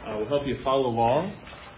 will help you follow along.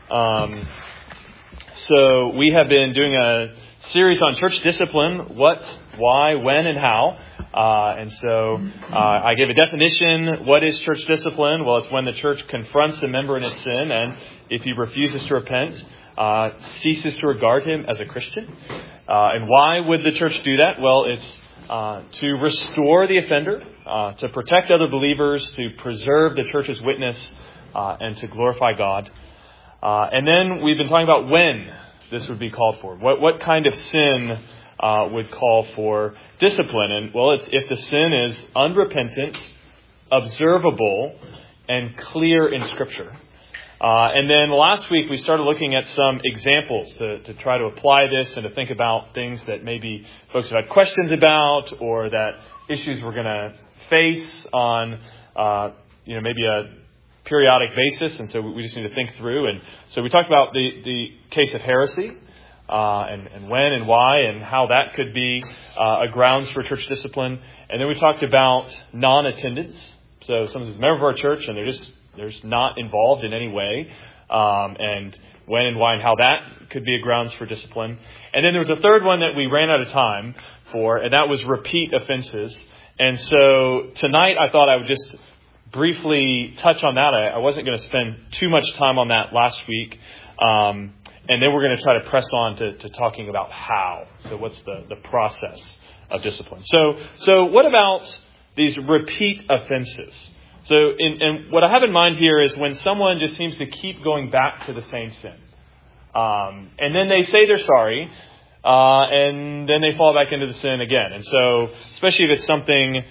So we have been doing a series on church discipline: what, why, when, and how. And so I gave a definition. What is church discipline? Well, it's when the church confronts a member in his sin, and if he refuses to repent, ceases to regard him as a Christian. And why would the church do that? Well, it's to restore the offender, to protect other believers, to preserve the church's witness, and to glorify God. And then we've been talking about when this would be called for. What kind of sin would call for discipline? And well, it's if the sin is unrepentant, observable, and clear in Scripture. And then last week we started looking at some examples to try to apply this and to think about things that maybe folks have had questions about, or that issues we're going to face on, maybe a periodic basis. And so we just need to think through. And so we talked about the case of heresy, and when and why and how that could be a grounds for church discipline. And then we talked about non-attendance. So someone's a member of our church and they're just not involved in any way, and when and why and how that could be a grounds for discipline. And then there was a third one that we ran out of time for, and that was repeat offenses. And so tonight I thought I would just briefly touch on that. I wasn't going to spend too much time on that last week. And then we're going to try to press on to talking about how. So what's the process of discipline? So what about these repeat offenses? So and what I have in mind here is when someone just seems to keep going back to the same sin. And then they say they're sorry, and then they fall back into the sin again. And so especially if it's something,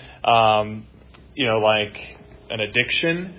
like an addiction,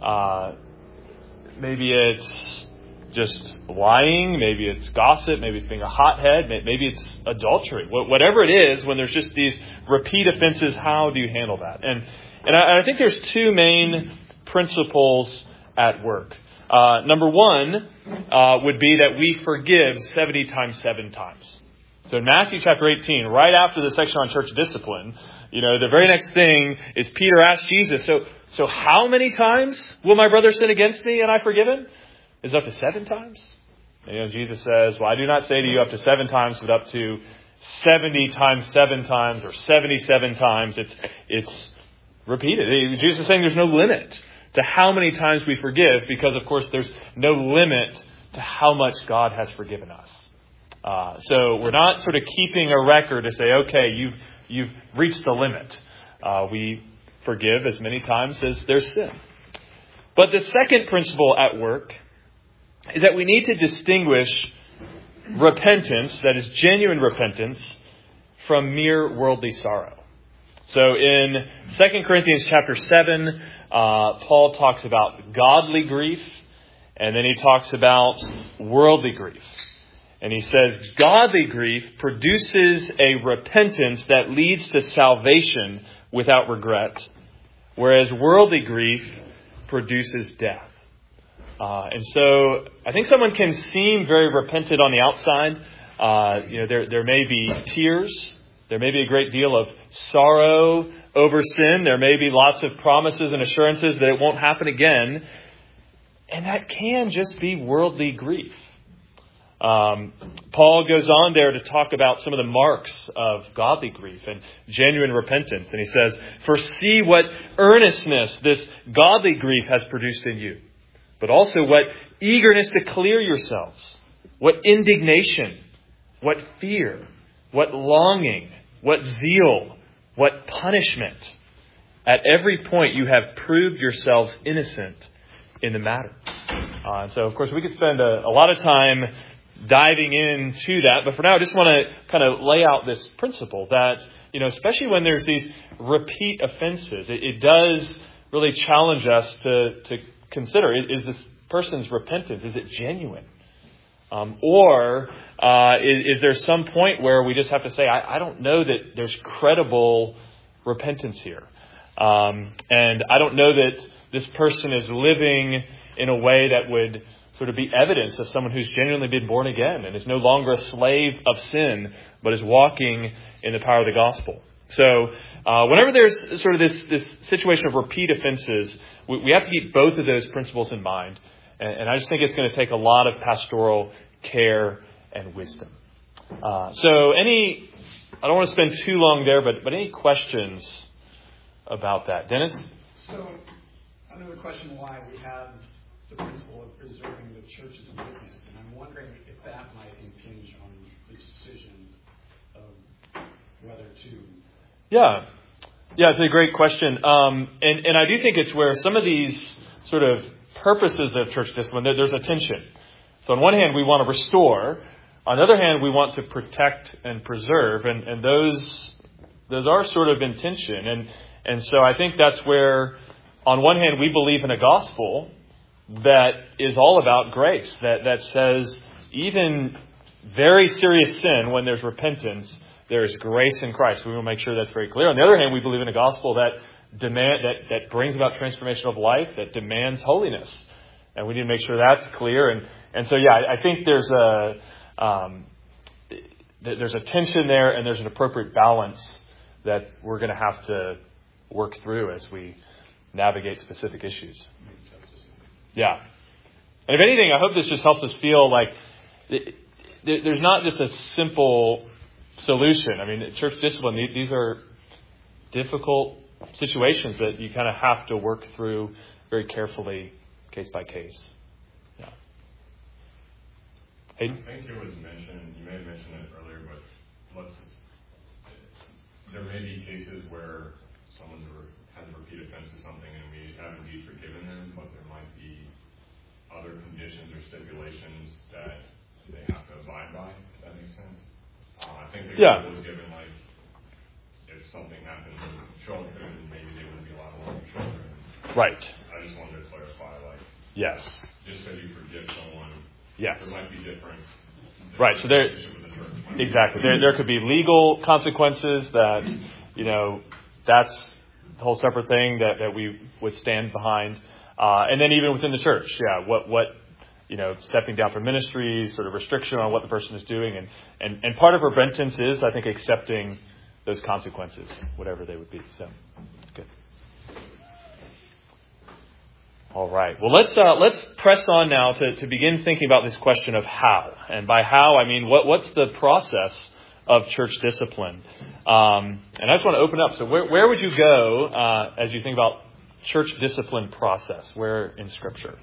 maybe it's just lying, maybe it's gossip, maybe it's being a hothead, maybe it's adultery. Whatever it is, when there's just these repeat offenses, how do you handle that? And I think there's two main principles at work. Number one would be that we forgive 70 times 7 times. So in Matthew chapter 18, right after the section on church discipline, the very next thing is Peter asked Jesus, so how many times will my brother sin against me and I forgive him? Is it up to 7 times? And Jesus says, well, I do not say to you up to 7 times, but up to 70 times 7 times or 77 times. It's repeated. Jesus is saying there's no limit to how many times we forgive, because, of course, there's no limit to how much God has forgiven us. So we're not sort of keeping a record to say, okay, you've reached the limit. We forgive as many times as there's sin. But the second principle at work is that we need to distinguish repentance, that is genuine repentance, from mere worldly sorrow. So in 2 Corinthians chapter 7, Paul talks about godly grief, and then he talks about worldly grief. And he says, godly grief produces a repentance that leads to salvation without regret, whereas worldly grief produces death. And so I think someone can seem very repentant on the outside. There may be tears. There may be a great deal of sorrow over sin. There may be lots of promises and assurances that it won't happen again. And that can just be worldly grief. Paul goes on there to talk about some of the marks of godly grief and genuine repentance. And he says, for see what earnestness this godly grief has produced in you, but also what eagerness to clear yourselves, what indignation, what fear, what longing, what zeal, what punishment. At every point you have proved yourselves innocent in the matter. And so, of course, we could spend a lot of time diving into that. But for now, I just want to kind of lay out this principle that, especially when there's these repeat offenses, it does really challenge us to consider, is this person's repentance, is it genuine? Or is there some point where we just have to say, I don't know that there's credible repentance here. And I don't know that this person is living in a way that would sort of be evidence of someone who's genuinely been born again and is no longer a slave of sin, but is walking in the power of the gospel. So whenever there's sort of this situation of repeat offenses, we have to keep both of those principles in mind. And I just think it's going to take a lot of pastoral care and wisdom. I don't want to spend too long there, but any questions about that? Dennis? So, another question why we have the principle of preserving the church's witness, and I'm wondering if that might impinge on the decision of whether to... Yeah, it's a great question. And I do think it's where some of these sort of purposes of church discipline, there's a tension. So on one hand, we want to restore. On the other hand, we want to protect and preserve. And those are sort of in tension. And so I think that's where, on one hand, we believe in a gospel that is all about grace, that says even very serious sin, when there's repentance, there is grace in Christ. We will make sure that's very clear. On the other hand, we believe in a gospel that brings about transformation of life, that demands holiness. And we need to make sure that's clear. And so, I think there's a tension there, and there's an appropriate balance that we're going to have to work through as we navigate specific issues. Yeah. And if anything, I hope this just helps us feel like there's not just a simple solution. I mean, church discipline, these are difficult situations that you kind of have to work through very carefully, case by case. Yeah. Hayden? I think it was mentioned, you may have mentioned it earlier, but there may be cases where someone has a repeat offense of something and we have indeed forgiven them, but there might be other conditions or stipulations that they have to abide by, if that makes sense. I think the example was given, like, if something happened with children, maybe they wouldn't be allowed to work with children. Right. I just wanted to clarify, like, yes, just because you forgive someone, yes, there might be different. Right. So there, exactly. There could be legal consequences that, that's a whole separate thing that we would stand behind. And then even within the church, what stepping down from ministry, sort of restriction on what the person is doing. And part of repentance is, I think, accepting those consequences, whatever they would be. So, good. All right. Well, let's press on now to begin thinking about this question of how. And by how, I mean, what's the process of church discipline? And I just want to open up. So where would you go as you think about church discipline process? Where in Scripture?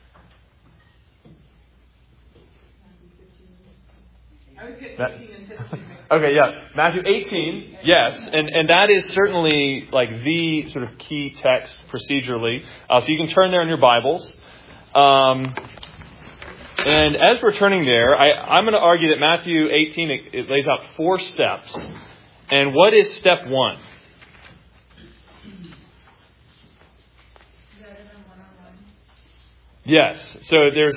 I was getting 18 and 17. Okay, yeah. Matthew 18, yes. And that is certainly like the sort of key text procedurally. So you can turn there in your Bibles. And as we're turning there, I'm going to argue that Matthew 18, it lays out 4 steps. And what is step 1? Yes. So there's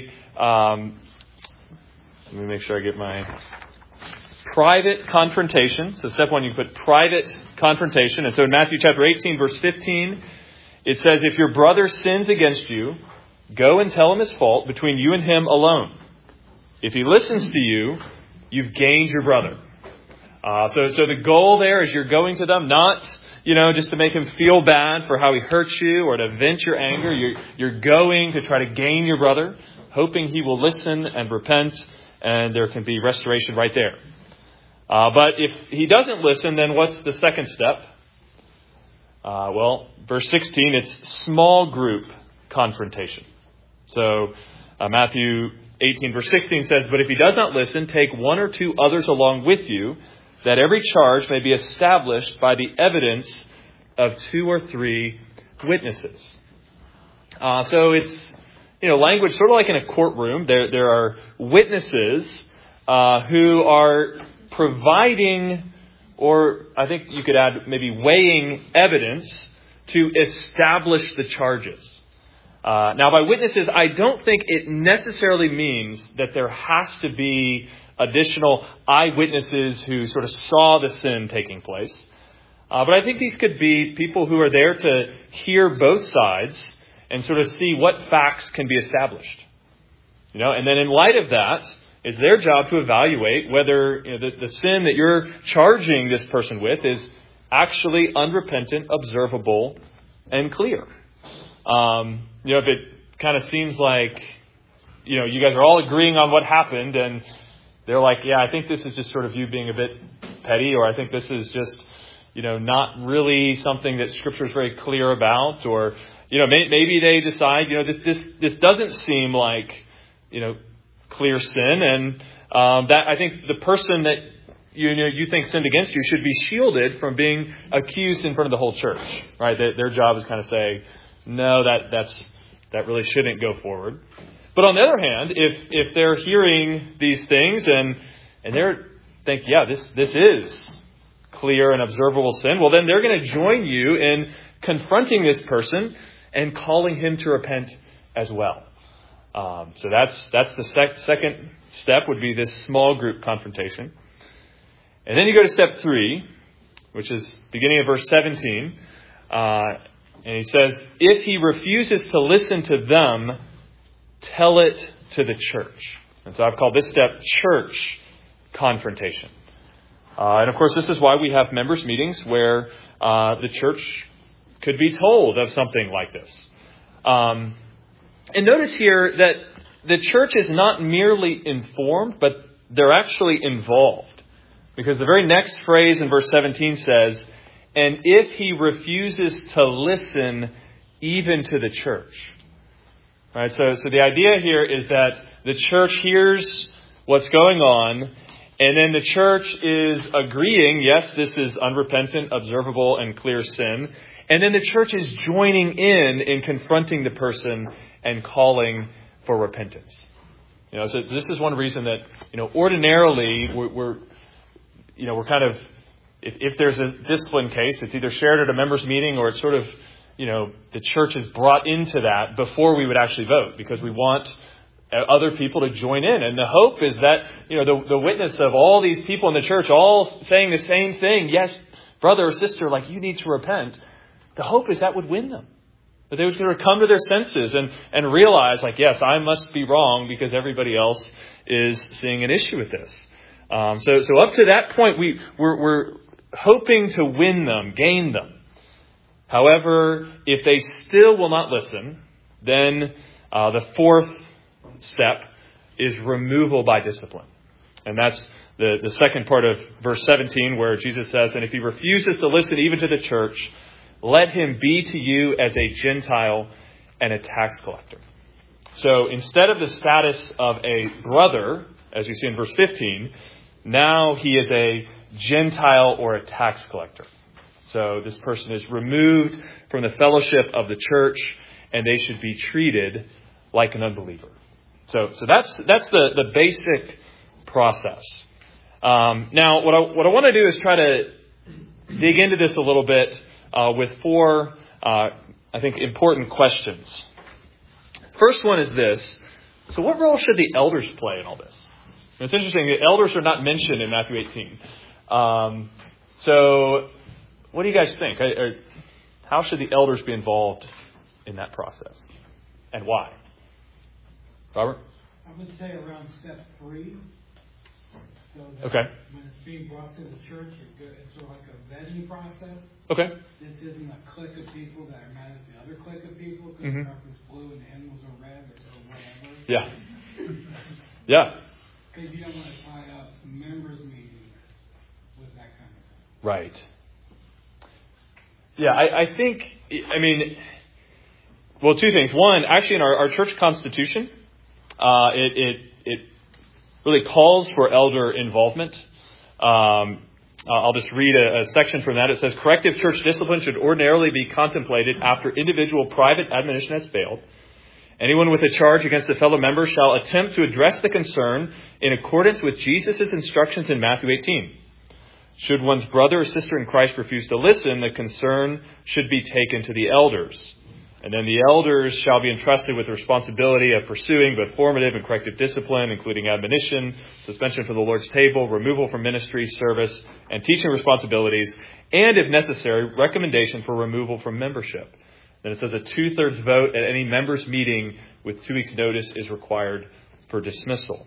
let me make sure I get my private confrontation. So step 1, you put private confrontation. And so in Matthew chapter 18, verse 15, it says, if your brother sins against you, go and tell him his fault between you and him alone. If he listens to you, you've gained your brother. So the goal there is you're going to them, not, just to make him feel bad for how he hurt you or to vent your anger. You're going to try to gain your brother, hoping he will listen and repent, and there can be restoration right there. But if he doesn't listen, then what's the second step? Verse 16, it's small group confrontation. So Matthew 18, verse 16 says, but if he does not listen, take 1 or 2 others along with you, that every charge may be established by the evidence of 2 or 3 witnesses. So it's, language sort of like in a courtroom. There are witnesses who are providing, or I think you could add maybe weighing evidence to establish the charges. Now, by witnesses, I don't think it necessarily means that there has to be additional eyewitnesses who sort of saw the sin taking place. But I think these could be people who are there to hear both sides and sort of see what facts can be established. And then in light of that, it's their job to evaluate whether the sin that you're charging this person with is actually unrepentant, observable, and clear. If it kind of seems like, you guys are all agreeing on what happened and they're like, yeah, I think this is just sort of you being a bit petty, or I think this is just, not really something that Scripture is very clear about, or, maybe they decide, this doesn't seem like, clear sin, and that I think the person that you think sinned against you should be shielded from being accused in front of the whole church, right? Their job is kind of say, no, that really shouldn't go forward. But on the other hand, if they're hearing these things and they think, yeah, this is clear and observable sin, well, then they're going to join you in confronting this person and calling him to repent as well. So that's the second step, would be this small group confrontation. And then you go to step 3, which is beginning of verse 17. And he says, if he refuses to listen to them, tell it to the church. And so I've called this step church confrontation. And of course, this is why we have members' meetings where the church could be told of something like this. And notice here that the church is not merely informed, but they're actually involved. Because the very next phrase in verse 17 says, and if he refuses to listen even to the church. All right, so the idea here is that the church hears what's going on, and then the church is agreeing, yes, this is unrepentant, observable, and clear sin. And then the church is joining in confronting the person and calling for repentance. So this is one reason that, ordinarily we're kind of, if there's a discipline case, it's either shared at a members' meeting or it's sort of, the church is brought into that before we would actually vote, because we want other people to join in. And the hope is that, the witness of all these people in the church all saying the same thing, yes, brother or sister, like, you need to repent. The hope is that would win them. That they would come to their senses and realize, like, yes, I must be wrong because everybody else is seeing an issue with this. So up to that point, we're hoping to win them, gain them. However, if they still will not listen, then the fourth step is removal by discipline. And that's the second part of verse 17, where Jesus says, and if he refuses to listen even to the church, let him be to you as a Gentile and a tax collector. So instead of the status of a brother, as you see in verse 15, now he is a Gentile or a tax collector. So this person is removed from the fellowship of the church, and they should be treated like an unbeliever. So that's the basic process. Now, what I want to do is try to dig into this a little bit with 4, I think, important questions. First one is this. So what role should the elders play in all this? And it's interesting, the elders are not mentioned in Matthew 18. So what do you guys think? How should the elders be involved in that process? And why? Robert? I would say around step 3. So that Okay. when it's being brought to the church, it's sort of like a vetting process. Okay. This isn't a clique of people that are mad at the other clique of people because Mm-hmm. the carpet's blue and the animals are red or whatever. Yeah. Yeah. Because you don't want to tie up members' meetings with that kind of thing. Right. Yeah, I think, well, 2 things. One, actually in our church constitution, it really calls for elder involvement. I'll just read a section from that. It says, corrective church discipline should ordinarily be contemplated after individual private admonition has failed. Anyone with a charge against a fellow member shall attempt to address the concern in accordance with Jesus' instructions in Matthew 18. Should one's brother or sister in Christ refuse to listen, the concern should be taken to the elders. And then the elders shall be entrusted with the responsibility of pursuing both formative and corrective discipline, including admonition, suspension from the Lord's table, removal from ministry, service, and teaching responsibilities, and, if necessary, recommendation for removal from membership. Then it says a 2/3 vote at any members' meeting with 2 weeks' notice is required for dismissal.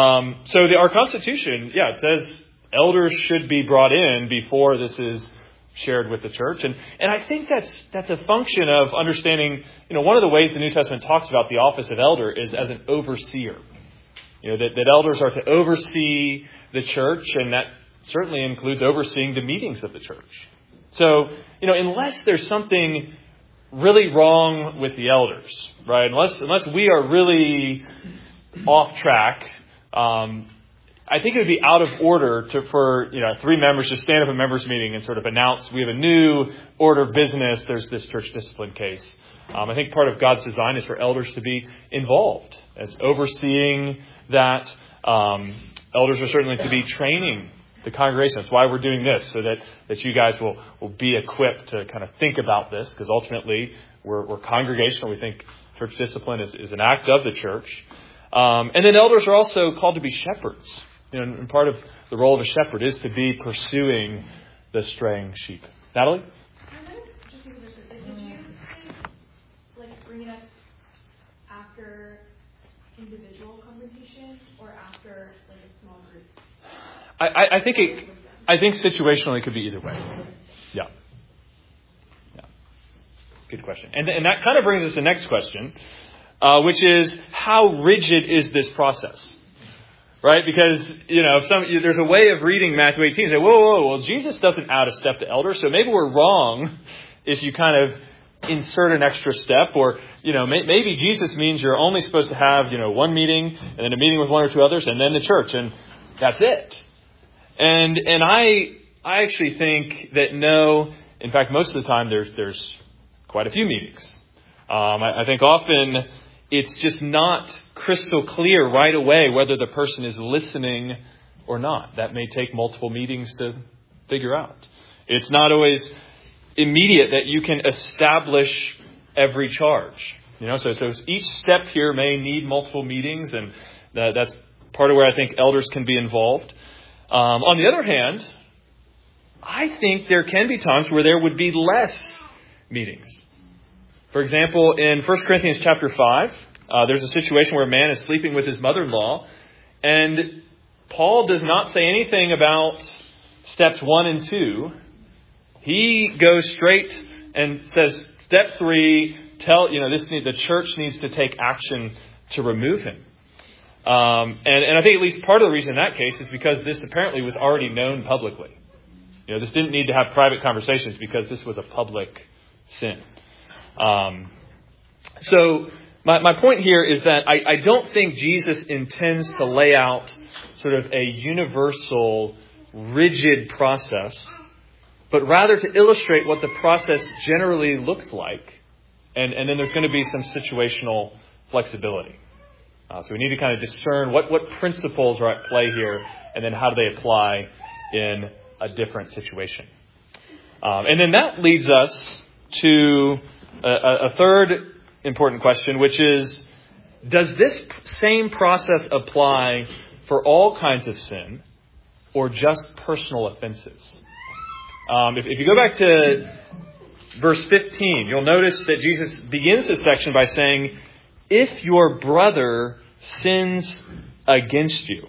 Our Constitution, it says elders should be brought in before this is shared with the church. And I think that's a function of understanding, one of the ways the New Testament talks about the office of elder is as an overseer. That elders are to oversee the church, and that certainly includes overseeing the meetings of the church. So, unless there's something really wrong with the elders, right? Unless we are really off track, I think it would be out of order for 3 members to stand up at a members meeting and sort of announce we have a new order of business. There's this church discipline case. I think part of God's design is for elders to be involved as overseeing that. Elders are certainly to be training the congregation. That's why we're doing this, so that you guys will be equipped to kind of think about this, because ultimately we're congregational. We think church discipline is an act of the church. And then elders are also called to be shepherds. And part of the role of a shepherd is to be pursuing the straying sheep. Natalie? Just did you bring it up after individual conversation or after a small group? I think situationally it could be either way. Yeah. Good question. And that kind of brings us to the next question, which is, how rigid is this process? Right? Because, there's a way of reading Matthew 18 and say, whoa, well, Jesus doesn't add a step to elders, so maybe we're wrong if you kind of insert an extra step, or, maybe Jesus means you're only supposed to have, one meeting and then a meeting with 1 or 2 others and then the church, and that's it. And I actually think that no, in fact, most of the time there's quite a few meetings. I think often it's just not crystal clear right away whether the person is listening or not. That may take multiple meetings to figure out. It's not always immediate that you can establish every charge. So each step here may need multiple meetings, and that's part of where I think elders can be involved. On the other hand, I think there can be times where there would be less meetings. For example, in 1 Corinthians chapter 5, there's a situation where a man is sleeping with his mother-in-law, and Paul does not say anything about steps 1 and 2. He goes straight and says, step 3, the church needs to take action to remove him. And I think at least part of the reason in that case is because this apparently was already known publicly. This didn't need to have private conversations because this was a public sin. So my point here is that I don't think Jesus intends to lay out sort of a universal, rigid process, but rather to illustrate what the process generally looks like. And then there's going to be some situational flexibility. So we need to kind of discern what principles are at play here, and then how do they apply in a different situation. And then that leads us to a third important question, which is, does this same process apply for all kinds of sin or just personal offenses? If you go back to verse 15, you'll notice that Jesus begins this section by saying, if your brother sins against you.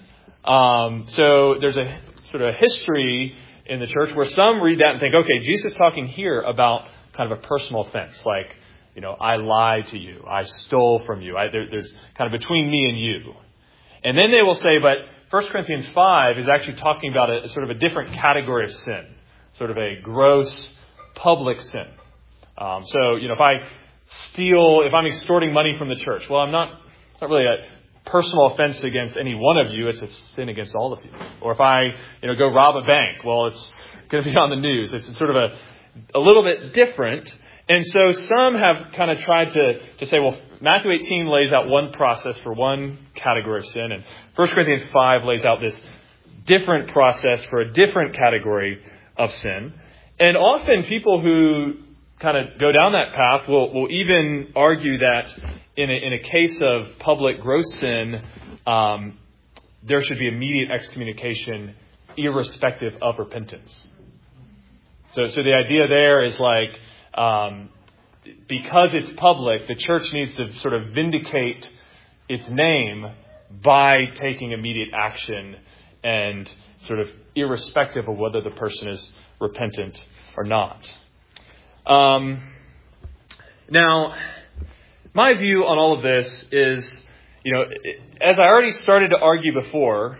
So there's a sort of a history in the church where some read that and think, okay, Jesus is talking here about kind of a personal offense, like, I lied to you, I stole from you, there's kind of between me and you. And then they will say, but 1 Corinthians 5 is actually talking about a sort of a different category of sin, sort of a gross public sin. So, if I steal, if I'm extorting money from the church, well, it's not really a personal offense against any one of you, it's a sin against all of you. Or if I, go rob a bank, well, it's going to be on the news. It's sort of a little bit different. And so some have kind of tried to say, well, Matthew 18 lays out one process for one category of sin, and 1 Corinthians 5 lays out this different process for a different category of sin. And often people who kind of go down that path will even argue that in a case of public gross sin, there should be immediate excommunication irrespective of repentance. So the idea there is like, because it's public, the church needs to sort of vindicate its name by taking immediate action, and sort of irrespective of whether the person is repentant or not. Now, my view on all of this is, as I already started to argue before,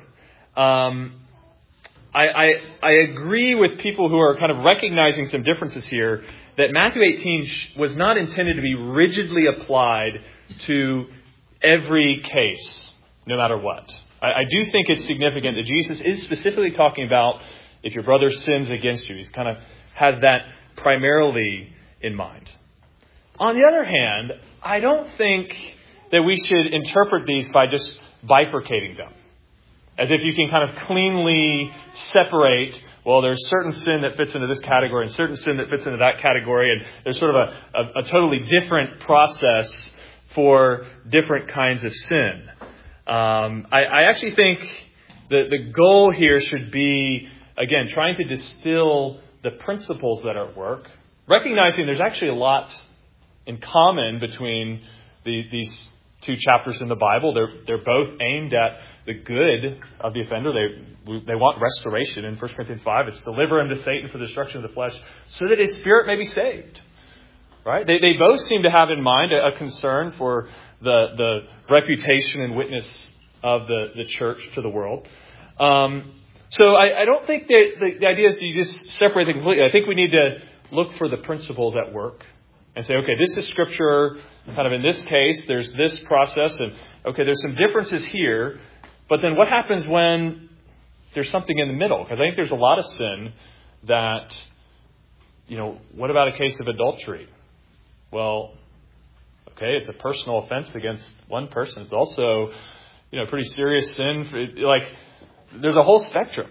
I agree with people who are kind of recognizing some differences here, that Matthew 18 was not intended to be rigidly applied to every case, no matter what. I do think it's significant that Jesus is specifically talking about if your brother sins against you. He kind of has that primarily in mind. On the other hand, I don't think that we should interpret these by just bifurcating them. As if you can kind of cleanly separate, well, there's certain sin that fits into this category and certain sin that fits into that category. And there's sort of a totally different process for different kinds of sin. I actually think that the goal here should be, again, trying to distill the principles that are at work, recognizing there's actually a lot in common between these two chapters in the Bible. They're both aimed at the good of the offender. They want restoration. In 1 Corinthians 5, it's deliver him to Satan for the destruction of the flesh so that his spirit may be saved. Right? They both seem to have in mind a concern for the reputation and witness of the church to the world. So I don't think that the idea is to just separate them completely. I think we need to look for the principles at work and say, okay, this is Scripture. Kind of in this case, there's this process, and okay, there's some differences here. But then what happens when there's something in the middle? Because I think there's a lot of sin that, what about a case of adultery? Well, okay, it's a personal offense against one person. It's also, pretty serious sin. There's a whole spectrum.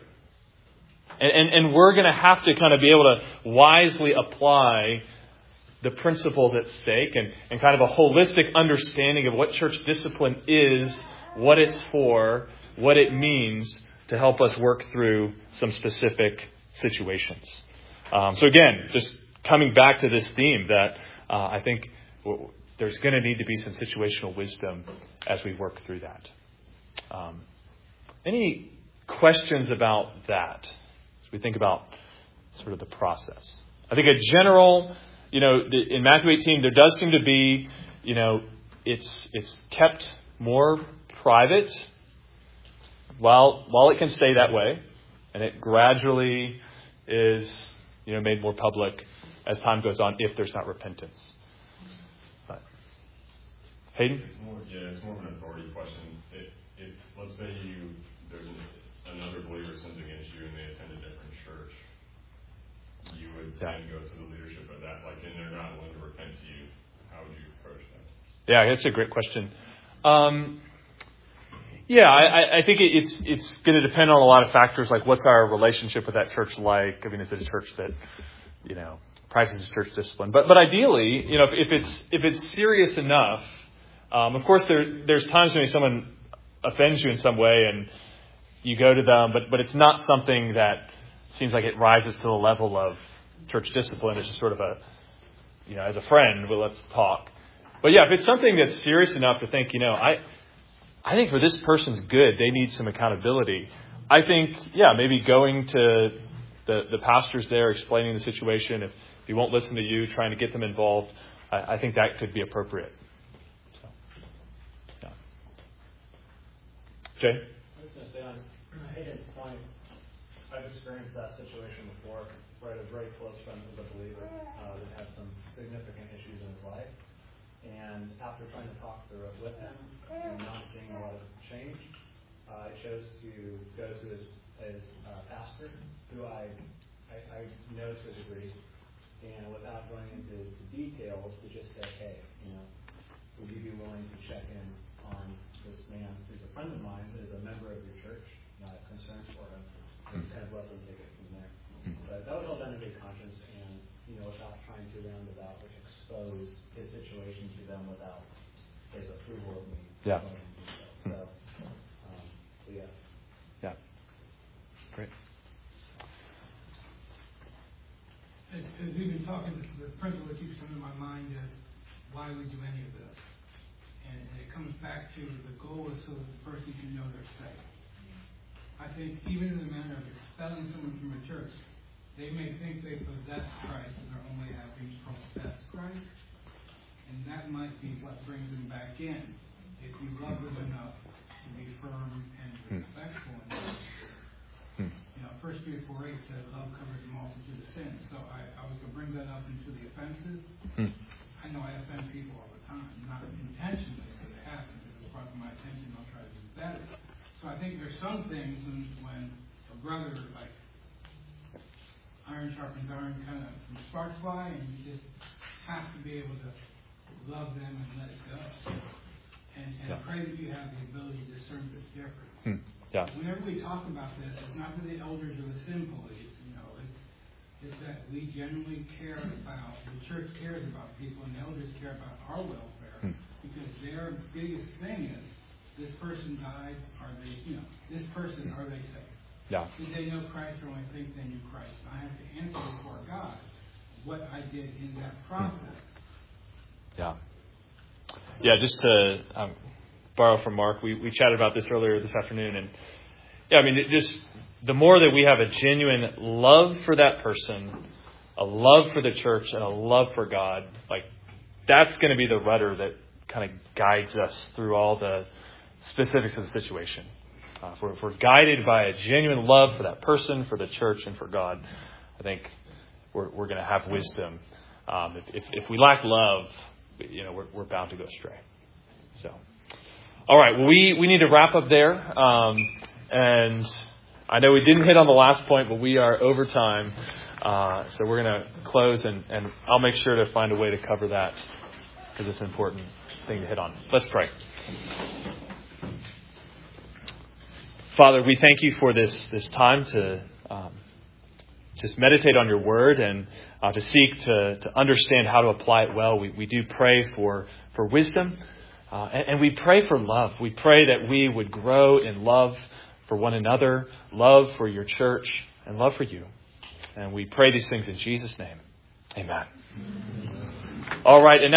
And we're going to have to kind of be able to wisely apply the principles at stake and kind of a holistic understanding of what church discipline is, what it's for, what it means to help us work through some specific situations. So again, just coming back to this theme that I think there's going to need to be some situational wisdom as we work through that. Any questions about that as we think about sort of the process? I think a general, in Matthew 18, there does seem to be, it's kept more private while it can stay that way, and it gradually is, made more public as time goes on if there's not repentance. But, Hayden? It's more of an authority question. If let's say there's another believer sins against you and they attend a different church, you would then go to the leadership of that, and they're not willing to repent to you. How would you approach that? Yeah, that's a great question. I think it's going to depend on a lot of factors, like what's our relationship with that church like? I mean, is it a church that, practices church discipline? But ideally, if it's serious enough, of course there's times when someone offends you in some way and you go to them, but it's not something that seems like it rises to the level of church discipline. It's just sort of as a friend, well, let's talk. But if it's something that's serious enough to think, I think for this person's good, they need some accountability. I think, maybe going to the pastors there, explaining the situation. If he won't listen to you, trying to get them involved, I think that could be appropriate. So, Jay? I was going to say, on Hayden's point, I've experienced that situation before, where I had a very close friend who was a believer that had some significant issues in his life. And after trying to talk through it with him and not seeing a lot of change, I chose to go to his pastor, who I know to a degree, and without going into details, to just say, hey, would you be willing to check in on this man who's a friend of mine, that is a member of your church, and I have concerns for him, and kind of let them take it from there. But that was all done in good conscience, and without trying to roundabout expose his situation to them without his approval of me. Yeah. Yeah. Great. As we've been talking, the principle that keeps coming to my mind is, why we do any of this? And it comes back to the goal is so that the person can know they're safe. I think even in the manner of expelling someone from a church, they may think they possess Christ and they're only having professed Christ. And that might be what brings them back in. If you love them enough to be firm and respectful in them. 1 Peter 4:8 says, love covers a multitude of sins. So I was going to bring that up into the offenses. I know I offend people all the time, not intentionally, but it happens. If it's brought to my attention, I'll try to do better. So I think there's some things when a brother, like, iron sharpens iron, kind of some sparks fly, and you just have to be able to love them and let it go. And pray that you have the ability to discern the difference. Whenever we talk about this, it's not for the elders or the sin police. It's that we genuinely care about, the church cares about people, and the elders care about our welfare, because their biggest thing is, this person died, are they saved? Yeah. Did they know Christ or only think they knew Christ? I have to answer before God what I did in that process. Yeah, just to borrow from Mark, we chatted about this earlier this afternoon, and just the more that we have a genuine love for that person, a love for the church, and a love for God, like, that's going to be the rudder that kind of guides us through all the specifics of the situation. If we're guided by a genuine love for that person, for the church, and for God, I think we're going to have wisdom. If we lack love, we're bound to go astray. So, all right. Well, we need to wrap up there. And I know we didn't hit on the last point, but we are over time. So we're going to close, and I'll make sure to find a way to cover that because it's an important thing to hit on. Let's pray. Father, we thank you for this time to just meditate on your word and to seek to understand how to apply it well. We do pray for wisdom, and we pray for love. We pray that we would grow in love for one another, love for your church, and love for you. And we pray these things in Jesus' name. Amen. All right. And now